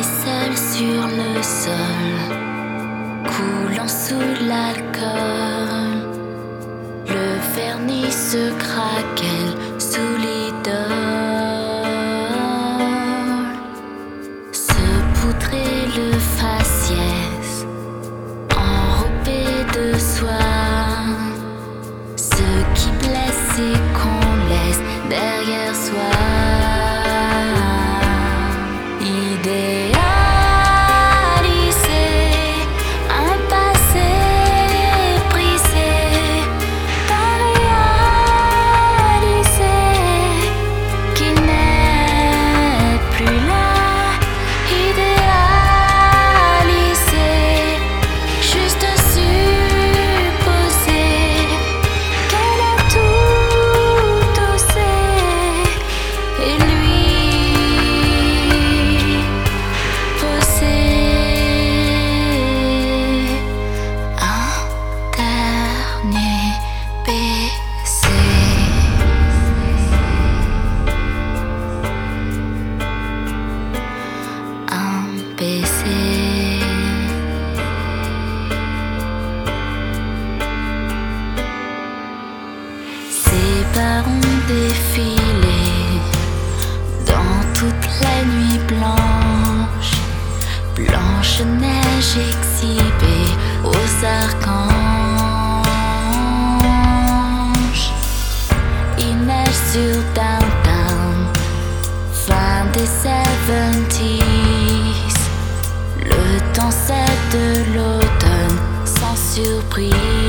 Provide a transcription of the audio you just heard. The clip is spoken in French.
seul sur le sol, coulant sous l'alcool. Le vernis se craquelle sous l'idole. Se poudrer le faciès, enrobé de soie. Ce qui blesse et qu'on laisse derrière soi. Ses pas ont défilé dans toute la nuit blanche. Blanche-Neige exhibée aux archanges. Il neige sur Downtown, fin des 70s. Le temps c'est de l'automne sans surprise.